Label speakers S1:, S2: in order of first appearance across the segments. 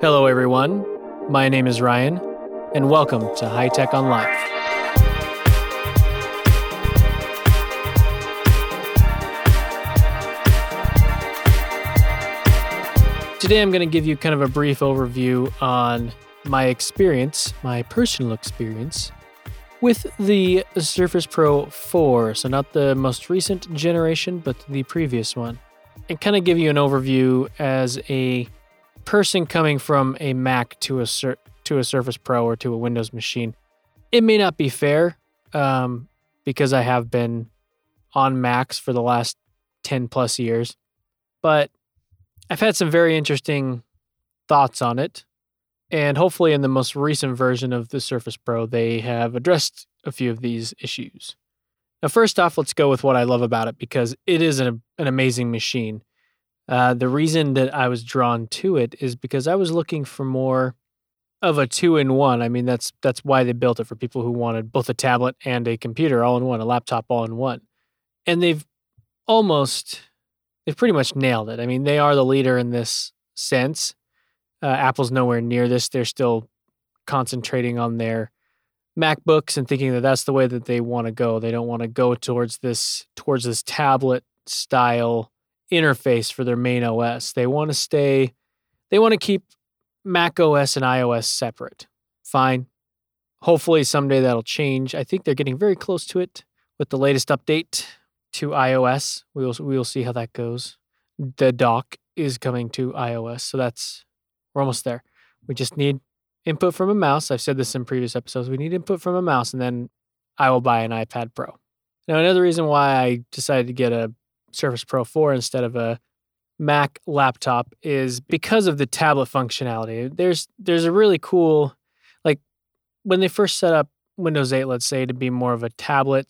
S1: Hello, everyone. My name is Ryan, and welcome to High Tech on Life. Today, I'm going to give you kind of a brief overview on my experience, my personal experience, with the Surface Pro 4. So not the most recent generation, but the previous one. And kind of give you an overview as a person coming from a Mac to a Surface Pro or to a Windows machine. It may not be fair because I have been on Macs for the last 10 plus years, but I've had some very interesting thoughts on it. And hopefully in the most recent version of the Surface Pro, they have addressed a few of these issues. Now, first off, let's go with what I love about it because it is an amazing machine. The reason that I was drawn to it is because I was looking for more of a two-in-one. I mean, that's why they built it, for people who wanted both a tablet and a computer all in one, a laptop all in one. And they've pretty much nailed it. I mean, they are the leader in this sense. Apple's nowhere near this. They're still concentrating on their MacBooks and thinking that that's the way that they want to go. They don't want to go towards this tablet style interface for their main OS. They want to keep Mac OS and iOS separate. Fine. Hopefully someday that'll change. I think they're getting very close to it with the latest update to iOS. We will see how that goes. The dock is coming to iOS, so we're almost there. We just need input from a mouse. I've said this in previous episodes. We need input from a mouse, and then I will buy an iPad Pro. Now, another reason why I decided to get a Surface Pro 4 instead of a Mac laptop is because of the tablet functionality. There's a really cool, like when they first set up Windows 8, let's say, to be more of a tablet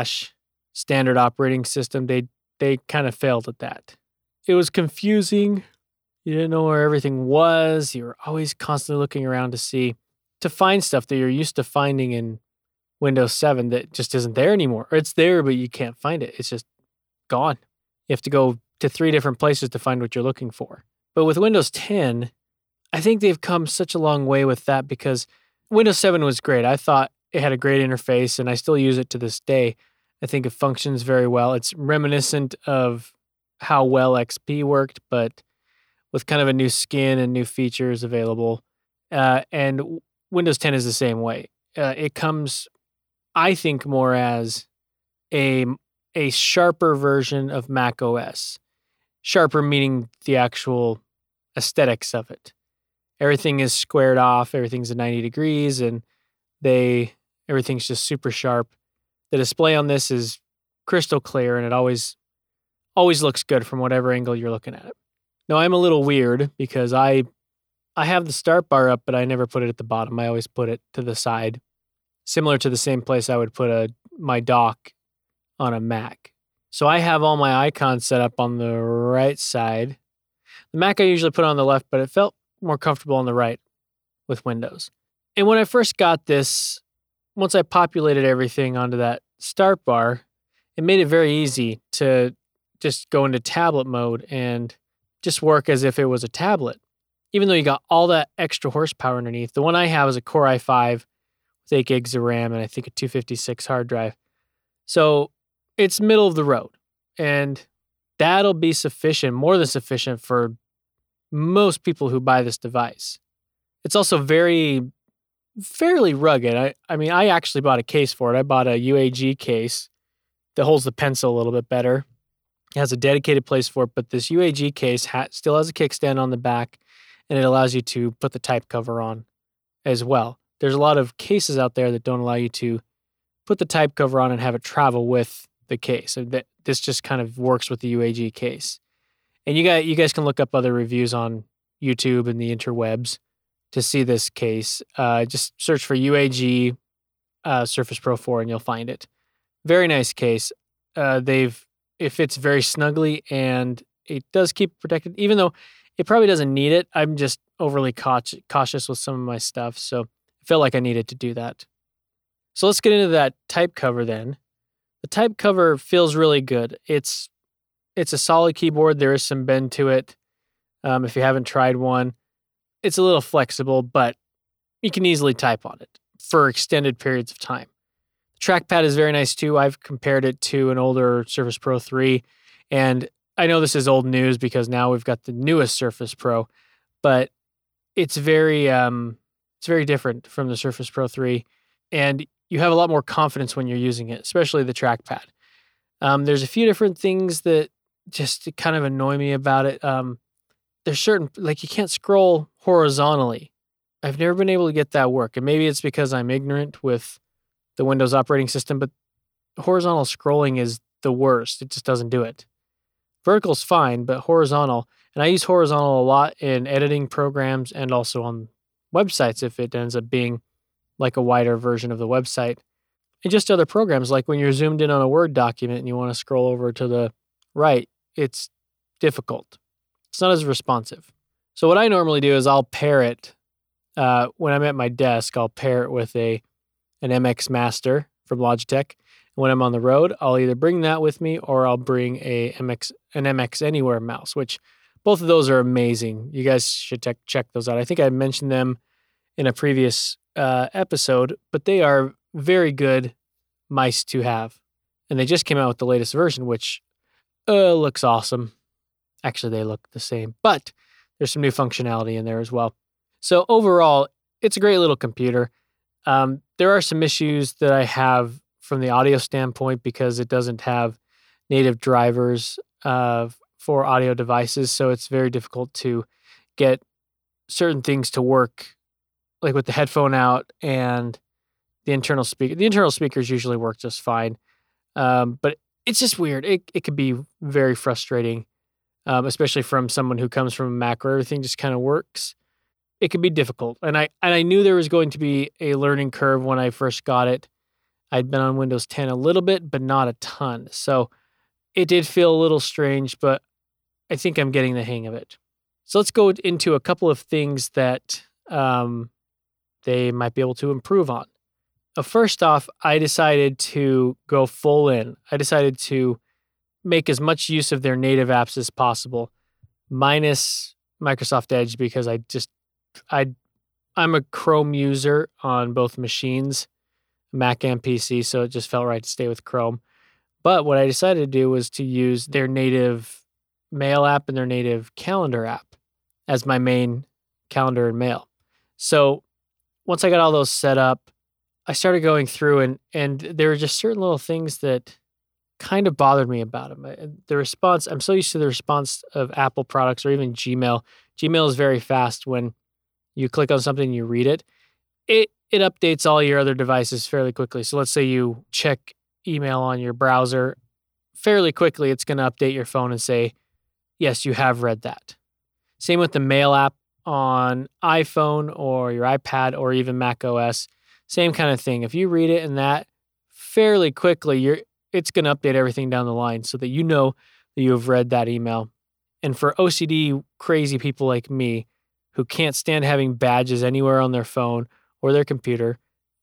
S1: / standard operating system, they kind of failed at that. It was confusing. You didn't know where everything was. You were always constantly looking around to find stuff that you're used to finding in Windows 7 that just isn't there anymore. Or it's there, but you can't find it. It's just gone. You have to go to 3 different places to find what you're looking for. But with Windows 10, I think they've come such a long way with that because Windows 7 was great. I thought it had a great interface, and I still use it to this day. I think it functions very well. It's reminiscent of how well XP worked, but with kind of a new skin and new features available. And Windows 10 is the same way. It comes, I think, more as a sharper version of Mac OS. Sharper meaning the actual aesthetics of it. Everything is squared off, everything's at 90 degrees, and everything's just super sharp. The display on this is crystal clear, and it always looks good from whatever angle you're looking at it. Now, I'm a little weird because I have the start bar up, but I never put it at the bottom. I always put it to the side, similar to the same place I would put my dock on a Mac. So I have all my icons set up on the right side. The Mac I usually put on the left, but it felt more comfortable on the right with Windows. And when I first got this, once I populated everything onto that start bar, it made it very easy to just go into tablet mode and just work as if it was a tablet. Even though you got all that extra horsepower underneath. The one I have is a Core i5 with 8 gigs of RAM and I think a 256 hard drive. So it's middle of the road. And that'll be sufficient, more than sufficient for most people who buy this device. It's also fairly rugged. I mean, I actually bought a case for it. I bought a UAG case that holds the pencil a little bit better. It has a dedicated place for it, but this UAG case still has a kickstand on the back, and it allows you to put the type cover on as well. There's a lot of cases out there that don't allow you to put the type cover on and have it travel with the case. So this just kind of works with the UAG case. And you guys can look up other reviews on YouTube and the interwebs to see this case. Just search for UAG Surface Pro 4 and you'll find it. Very nice case. It fits very snugly and it does keep it protected, even though it probably doesn't need it. I'm just overly cautious with some of my stuff, so I felt like I needed to do that. So let's get into that type cover then. The type cover feels really good. It's a solid keyboard. There is some bend to it. If you haven't tried one, it's a little flexible, but you can easily type on it for extended periods of time. The trackpad is very nice too. I've compared it to an older Surface Pro 3, and I know this is old news because now we've got the newest Surface Pro, but it's very different from the Surface Pro 3, and you have a lot more confidence when you're using it, especially the trackpad. There's a few different things that just kind of annoy me about it. There's certain, like, you can't scroll horizontally. I've never been able to get that work, and maybe it's because I'm ignorant with the Windows operating system, but horizontal scrolling is the worst. It just doesn't do it. Vertical's fine, but horizontal, and I use horizontal a lot in editing programs and also on websites if it ends up being like a wider version of the website. And just other programs, like when you're zoomed in on a Word document and you want to scroll over to the right, it's difficult. It's not as responsive. So what I normally do is I'll pair it, when I'm at my desk, I'll pair it with an MX Master from Logitech. And when I'm on the road, I'll either bring that with me or I'll bring an MX Anywhere mouse, which both of those are amazing. You guys should check those out. I think I mentioned them in a previous episode, but they are very good mice to have. And they just came out with the latest version, which looks awesome. Actually, they look the same, but there's some new functionality in there as well. So overall, it's a great little computer. There are some issues that I have from the audio standpoint because it doesn't have native drivers for audio devices, so it's very difficult to get certain things to work, like with the headphone out and the internal speaker. The internal speakers usually work just fine, but it's just weird. It could be very frustrating, especially from someone who comes from a Mac where everything just kind of works. It could be difficult, and I knew there was going to be a learning curve when I first got it. I'd been on Windows 10 a little bit, but not a ton, so it did feel a little strange, but I think I'm getting the hang of it. So let's go into a couple of things that they might be able to improve on. First off, I decided to go full in. I decided to make as much use of their native apps as possible, minus Microsoft Edge, because I'm a Chrome user on both machines, Mac and PC, so it just felt right to stay with Chrome. But what I decided to do was to use their native mail app and their native calendar app as my main calendar and mail. So once I got all those set up, I started going through and there were just certain little things that kind of bothered me about them. The response, I'm so used to the response of Apple products or even Gmail. Gmail is very fast. When you click on something and you read it, it updates all your other devices fairly quickly. So let's say you check email on your browser, fairly quickly it's going to update your phone and say, yes, you have read that. Same with the mail app on iPhone or your iPad or even Mac OS. Same kind of thing. If you read it in that fairly quickly, it's going to update everything down the line so that you know that you have read that email. And for OCD crazy people like me who can't stand having badges anywhere on their phone or their computer,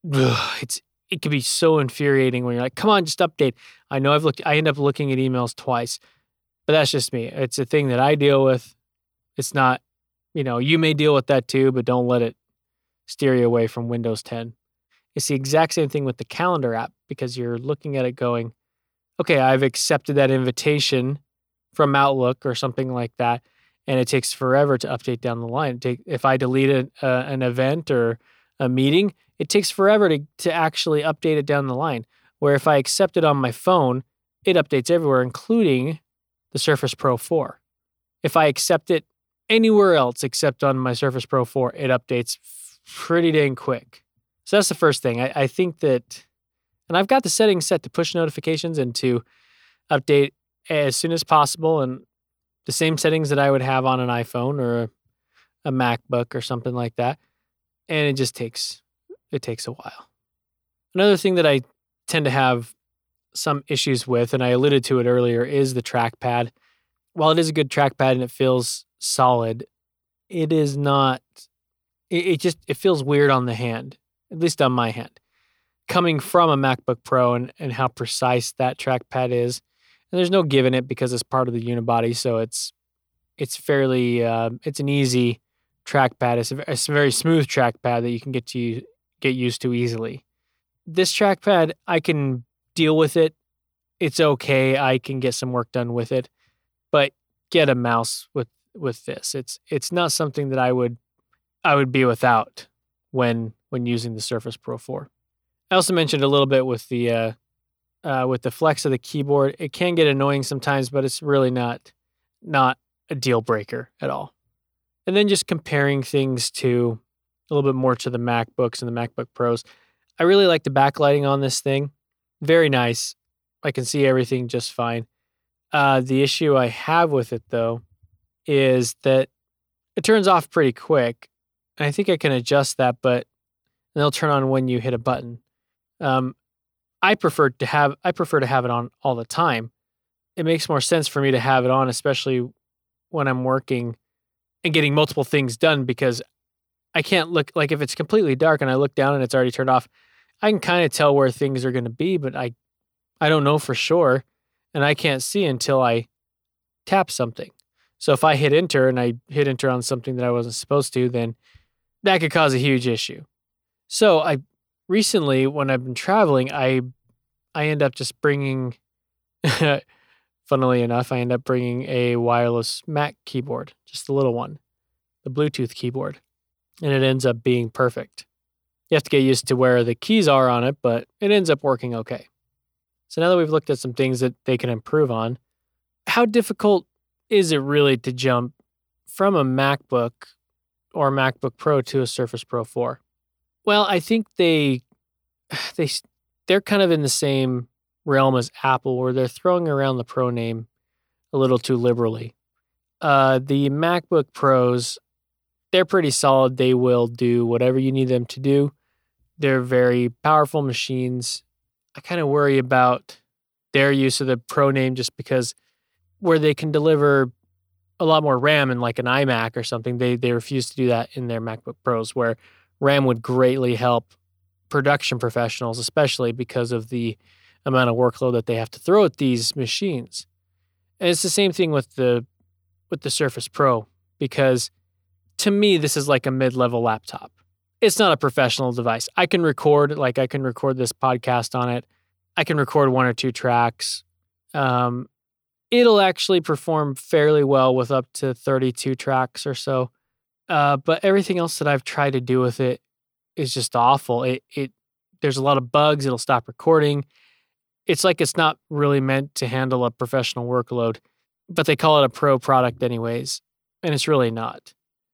S1: it can be so infuriating when you're like, come on, just update. I know I end up looking at emails twice, but that's just me. It's a thing that I deal with. It's not, you may deal with that too, but don't let it steer you away from Windows 10. It's the exact same thing with the calendar app because you're looking at it going, okay, I've accepted that invitation from Outlook or something like that, and it takes forever to update down the line. If I delete an event or a meeting, it takes forever to actually update it down the line. Where if I accept it on my phone, it updates everywhere, including the Surface Pro 4. If I accept it anywhere else except on my Surface Pro 4, it updates pretty dang quick. So that's the first thing. I think that, and I've got the settings set to push notifications and to update as soon as possible, and the same settings that I would have on an iPhone or a MacBook or something like that. And it just takes a while. Another thing that I tend to have some issues with, and I alluded to it earlier, is the trackpad. While it is a good trackpad and it feels solid, it is not, it feels weird on the hand, at least on my hand. Coming from a MacBook Pro and how precise that trackpad is, and there's no giving it because it's part of the unibody, so it's fairly, it's an easy trackpad. It's a very smooth trackpad that you can get used to easily. This trackpad, I can deal with it. It's okay. I can get some work done with it, but get a mouse with this. It's not something that I would be without when using the Surface Pro 4. I also mentioned a little bit with the flex of the keyboard. It can get annoying sometimes, but it's really not a deal breaker at all. And then just comparing things to a little bit more to the MacBooks and the MacBook Pros. I really like the backlighting on this thing. Very nice. I can see everything just fine. The issue I have with it, though, is that it turns off pretty quick. And I think I can adjust that, but they'll turn on when you hit a button. I prefer to have it on all the time. It makes more sense for me to have it on, especially when I'm working and getting multiple things done, because I can't look, like if it's completely dark and I look down and it's already turned off, I can kind of tell where things are going to be, but I don't know for sure, and I can't see until I tap something. So if I hit enter and I hit enter on something that I wasn't supposed to, then that could cause a huge issue. So I recently, when I've been traveling, I end up just bringing, funnily enough, I end up bringing a wireless Mac keyboard, just the little one, the Bluetooth keyboard, and it ends up being perfect. You have to get used to where the keys are on it, but it ends up working okay. So now that we've looked at some things that they can improve on, how difficult is it really to jump from a MacBook or MacBook Pro to a Surface Pro 4? Well, I think they're kind of in the same realm as Apple, where they're throwing around the Pro name a little too liberally. The MacBook Pros, they're pretty solid. They will do whatever you need them to do. They're very powerful machines. I kind of worry about their use of the Pro name just because where they can deliver a lot more RAM in like an iMac or something, they refuse to do that in their MacBook Pros, where RAM would greatly help production professionals, especially because of the amount of workload that they have to throw at these machines. And it's the same thing with the Surface Pro, because to me, this is like a mid-level laptop. It's not a professional device. I can record this podcast on it. I can record 1 or 2 tracks. It'll actually perform fairly well with up to 32 tracks or so. But everything else that I've tried to do with it is just awful. There's a lot of bugs. It'll stop recording. It's like it's not really meant to handle a professional workload, but they call it a pro product anyways, and it's really not.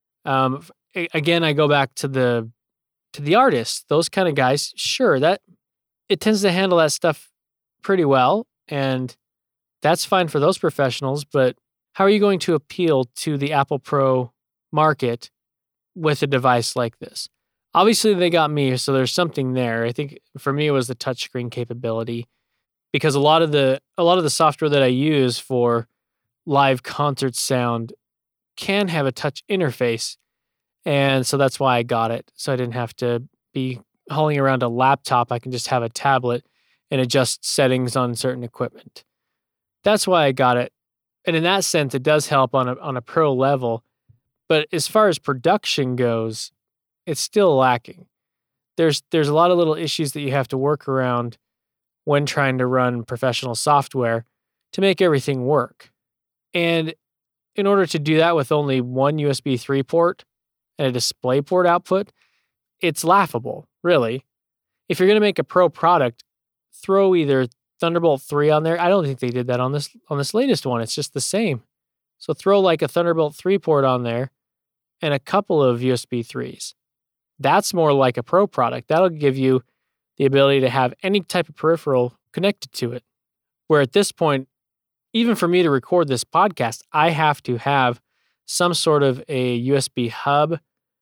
S1: Again, I go back to the artists, those kind of guys. Sure, that it tends to handle that stuff pretty well, and that's fine for those professionals. But how are you going to appeal to the Apple Pro market with a device like this? Obviously, they got me, so there's something there. I think for me, it was the touchscreen capability, because a lot of the software that I use for live concert sound can have a touch interface. And so that's why I got it. So I didn't have to be hauling around a laptop. I can just have a tablet and adjust settings on certain equipment. That's why I got it. And in that sense, it does help on a pro level. But as far as production goes, it's still lacking. There's a lot of little issues that you have to work around when trying to run professional software to make everything work. And in order to do that with only one USB 3 port and a DisplayPort output, it's laughable, really. If you're going to make a pro product, throw either Thunderbolt 3 on there. I don't think they did that on this latest one. It's just the same. So throw like a Thunderbolt 3 port on there and a couple of USB 3s. That's more like a pro product. That'll give you the ability to have any type of peripheral connected to it. Where at this point, even for me to record this podcast, I have to have some sort of a USB hub,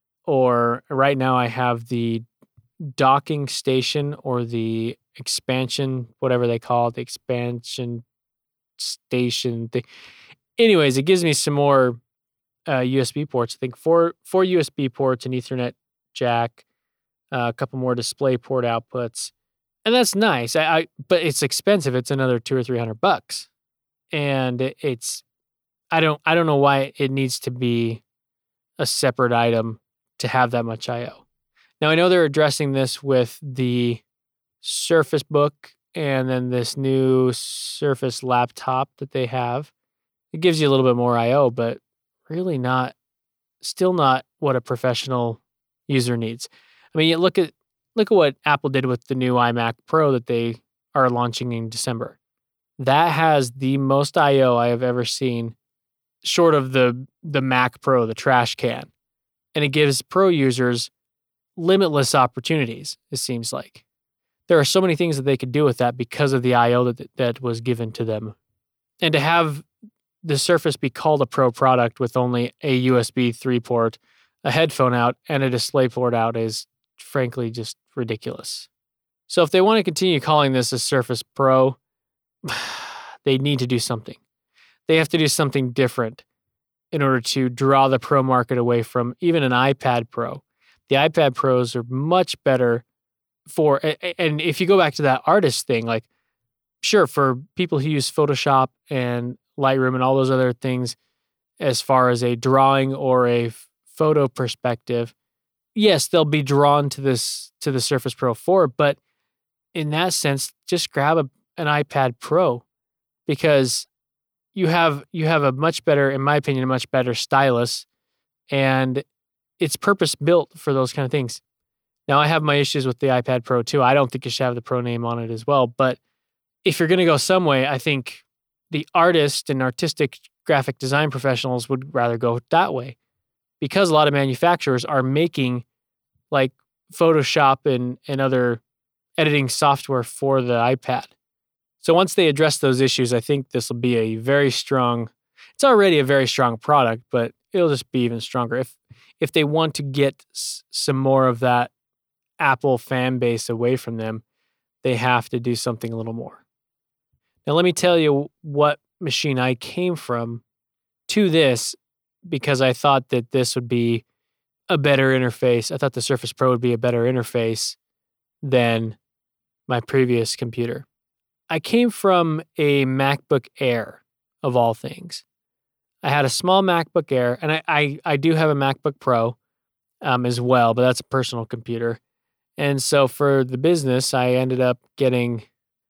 S1: or right now I have the docking station or the expansion, whatever they call it, the expansion station thing. Anyways, it gives me some more USB ports. I think four USB ports, an Ethernet jack, a couple more DisplayPort outputs, and that's nice. But it's expensive. It's another $200 or $300, and I don't know why it needs to be a separate item to have that much I/O. Now, I know they're addressing this with the Surface Book and then this new Surface laptop that they have. It gives you a little bit more I/O, but really still not what a professional user needs. I mean, you look at what Apple did with the new iMac Pro that they are launching in December. That has the most I/O I have ever seen, short of the Mac Pro, the trash can. And it gives Pro users limitless opportunities, it seems like. There are so many things that they could do with that because of the I/O that was given to them. And to have the Surface be called a Pro product with only a USB 3 port, a headphone out, and a display port out is frankly just ridiculous. So if they want to continue calling this a Surface Pro, they need to do something. They have to do something different in order to draw the Pro market away from even an iPad Pro. The iPad Pros are much better and if you go back to that artist thing, like, sure, for people who use Photoshop and Lightroom and all those other things, as far as a drawing or a photo perspective, yes, they'll be drawn to the Surface Pro 4, but in that sense, just grab an iPad Pro because you have a much better, in my opinion, a much better stylus, and it's purpose built for those kind of things. Now, I have my issues with the iPad Pro too. I don't think it should have the Pro name on it as well, but if you're going to go some way, I think the artist and artistic graphic design professionals would rather go that way because a lot of manufacturers are making like Photoshop and other editing software for the iPad. So once they address those issues, I think this will be it's already a very strong product, but it'll just be even stronger. If they want to get some more of that Apple fan base away from them, they have to do something a little more. Now, let me tell you what machine I came from to this because I thought that this would be a better interface. I thought the Surface Pro would be a better interface than my previous computer. I came from a MacBook Air, of all things. I had a small MacBook Air, and I do have a MacBook Pro as well, but that's a personal computer. And so for the business, I ended up getting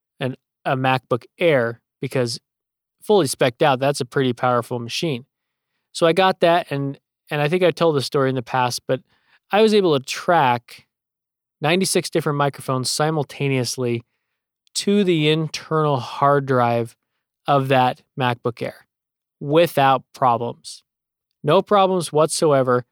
S1: a MacBook Air because fully spec'd out, that's a pretty powerful machine. So I got that, and I think I told the story in the past, but I was able to track 96 different microphones simultaneously to the internal hard drive of that MacBook Air without problems. No problems whatsoever.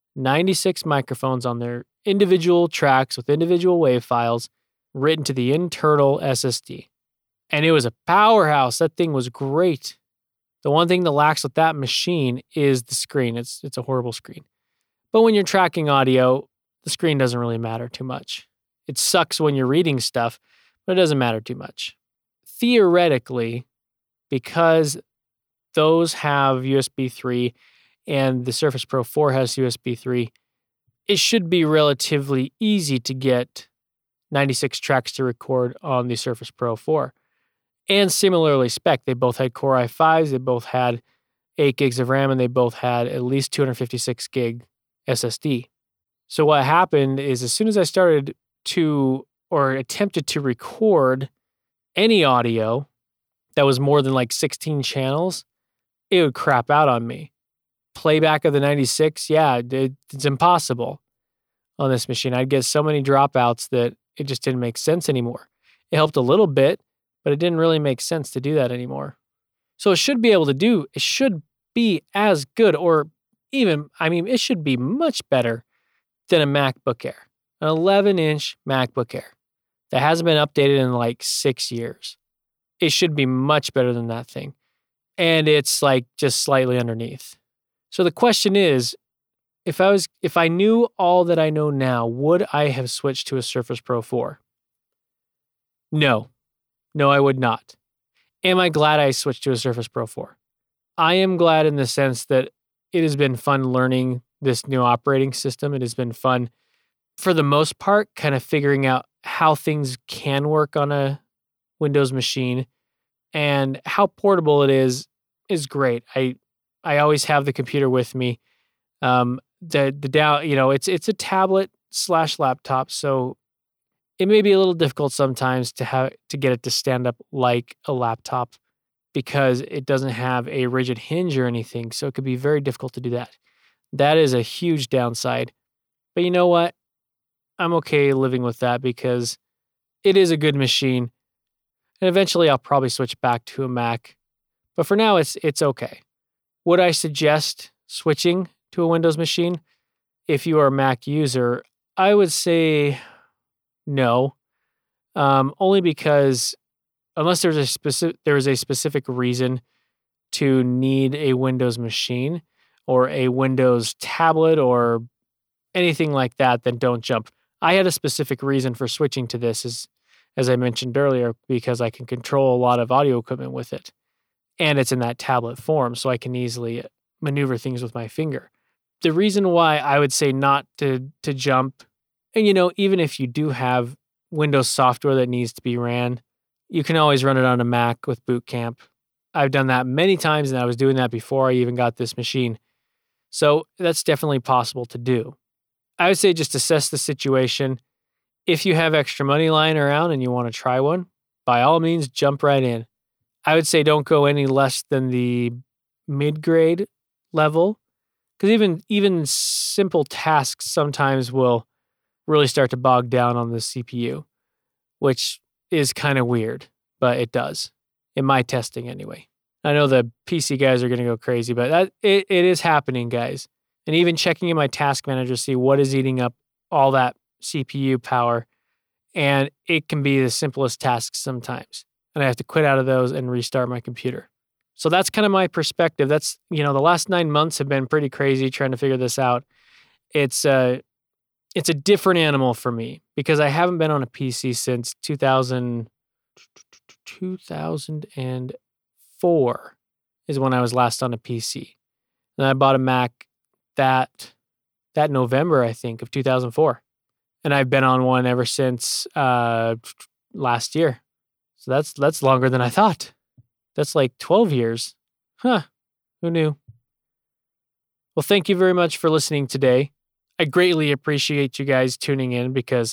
S1: 96 microphones on their individual tracks with individual WAV files written to the internal SSD. And it was a powerhouse. That thing was great. The one thing that lacks with that machine is the screen. It's a horrible screen. But when you're tracking audio, the screen doesn't really matter too much. It sucks when you're reading stuff, but it doesn't matter too much. Theoretically, because those have USB 3 and the Surface Pro 4 has USB 3, it should be relatively easy to get 96 tracks to record on the Surface Pro 4. And similarly spec, they both had Core i5s, they both had 8 gigs of RAM, and they both had at least 256 gig SSD. So what happened is as soon as I started attempted to record any audio that was more than like 16 channels, it would crap out on me. Playback of the 96, it's impossible on this machine. I'd get so many dropouts that it just didn't make sense anymore. It helped a little bit, but it didn't really make sense to do that anymore. So it should be as good or even, it should be much better than a MacBook Air, an 11-inch MacBook Air that hasn't been updated in like 6 years. It should be much better than that thing. And it's like just slightly underneath. So the question is, if I knew all that I know now, would I have switched to a Surface Pro 4? No, I would not. Am I glad I switched to a Surface Pro 4? I am glad in the sense that it has been fun learning this new operating system. It has been fun, for the most part, kind of figuring out how things can work on a Windows machine, and how portable it is great. I always have the computer with me. The down, it's a tablet / laptop, so it may be a little difficult sometimes to get it to stand up like a laptop because it doesn't have a rigid hinge or anything. So it could be very difficult to do that. That is a huge downside. But you know what? I'm okay living with that because it is a good machine. And eventually I'll probably switch back to a Mac. But for now, it's okay. Would I suggest switching to a Windows machine if you are a Mac user? I would say no. Only because unless there is a specific reason to need a Windows machine or a Windows tablet or anything like that, then don't jump. I had a specific reason for switching to this, as I mentioned earlier, because I can control a lot of audio equipment with it. And it's in that tablet form, so I can easily maneuver things with my finger. The reason why I would say not to jump, and even if you do have Windows software that needs to be ran, you can always run it on a Mac with Boot Camp. I've done that many times, and I was doing that before I even got this machine. So that's definitely possible to do. I would say just assess the situation. If you have extra money lying around and you want to try one, by all means, jump right in. I would say don't go any less than the mid-grade level, because even simple tasks sometimes will really start to bog down on the CPU, which is kind of weird, but it does, in my testing anyway. I know the PC guys are going to go crazy, but it is happening, guys. And even checking in my task manager to see what is eating up all that CPU power, and it can be the simplest tasks sometimes. And I have to quit out of those and restart my computer. So that's kind of my perspective. That's, the last 9 months have been pretty crazy trying to figure this out. It's a different animal for me because I haven't been on a PC since 2004 is when I was last on a PC. And I bought a Mac that November, I think, of 2004. And I've been on one ever since last year. So that's longer than I thought. That's like 12 years. Huh. Who knew? Well, thank you very much for listening today. I greatly appreciate you guys tuning in because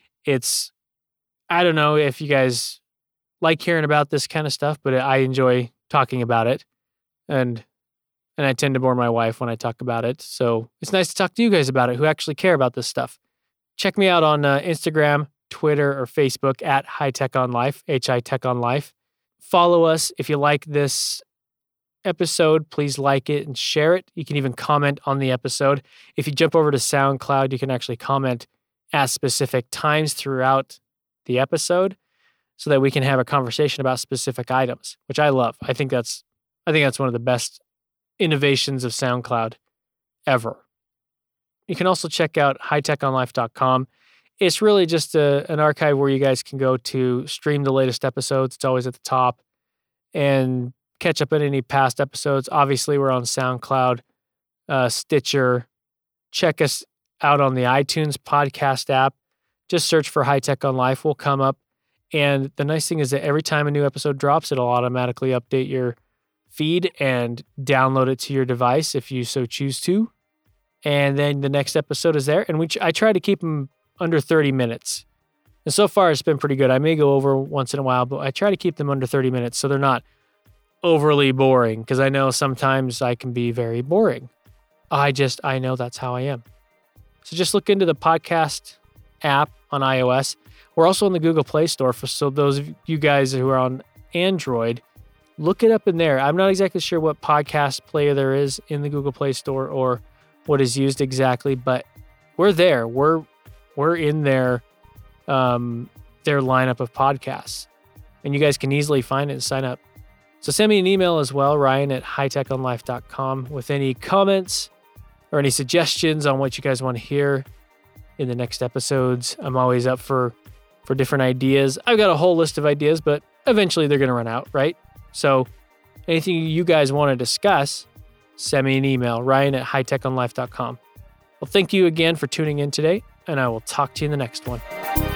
S1: I don't know if you guys like hearing about this kind of stuff, but I enjoy talking about it. And I tend to bore my wife when I talk about it. So it's nice to talk to you guys about it who actually care about this stuff. Check me out on Instagram, Twitter, or Facebook at HiTechOnLife, HiTechOnLife. Follow us. If you like this episode, please like it and share it. You can even comment on the episode. If you jump over to SoundCloud, you can actually comment at specific times throughout the episode so that we can have a conversation about specific items, which I love. I think that's one of the best innovations of SoundCloud ever. You can also check out hitechonlife.com. It's really just an archive where you guys can go to stream the latest episodes. It's always at the top. And catch up on any past episodes. Obviously, we're on SoundCloud, Stitcher. Check us out on the iTunes podcast app. Just search for High Tech on Life. We'll come up. And the nice thing is that every time a new episode drops, it'll automatically update your feed and download it to your device if you so choose to. And then the next episode is there. And I try to keep them under 30 minutes. And so far, it's been pretty good. I may go over once in a while, but I try to keep them under 30 minutes so they're not overly boring, because I know sometimes I can be very boring. I know that's how I am. So just look into the podcast app on iOS. We're also in the Google Play Store, so those of you guys who are on Android, look it up in there. I'm not exactly sure what podcast player there is in the Google Play Store or what is used exactly, but we're there. We're in their lineup of podcasts, and you guys can easily find it and sign up. So send me an email as well, ryan@hitechonlife.com, with any comments or any suggestions on what you guys want to hear in the next episodes. I'm always up for different ideas. I've got a whole list of ideas, but eventually they're going to run out, right? So anything you guys want to discuss, send me an email, ryan@hitechonlife.com. Well, thank you again for tuning in today, and I will talk to you in the next one.